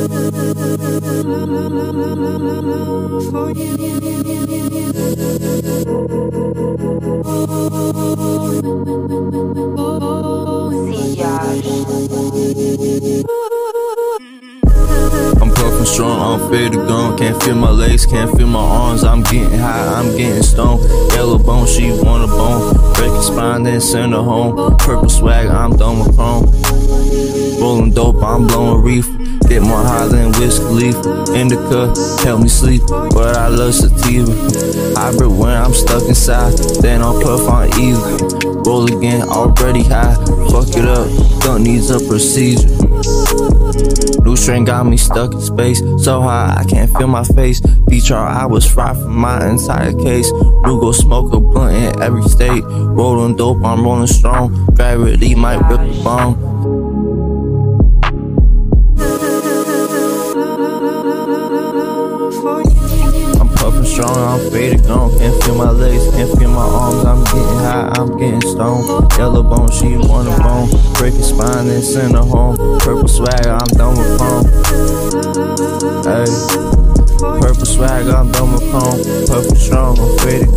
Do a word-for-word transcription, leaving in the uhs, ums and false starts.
I'm puffin' strong, I'm fed to gun. Can't feel my legs, can't feel my arms. I'm getting high, I'm getting stoned. Yellow bone, she want a bone. Break her spine, then send her home. Purple swag, I'm done with chrome. Rolling dope, I'm blowing reefer. Get more high than Wiz Khalifa. Indica, help me sleep, but I love sativa. Hybrid when I'm stuck inside, then I'll puff on either. Roll again, already high. Fuck it up, don't need a procedure. New strain got me stuck in space, so high I can't feel my face. B R I was fried from my entire case. Rugo smoke a blunt in every state. Rolling dope, I'm rolling strong. Gravity might rip the bone. I'm puffin' strong, I'm faded gone. Can't feel my legs, can't feel my arms. I'm getting high, I'm getting stoned. Yellow bone, she want a bone. Break her spine, then send her home. Purple swag, I'm done with chrome. Hey, purple swag, I'm done with chrome. Puffin' strong, I'm faded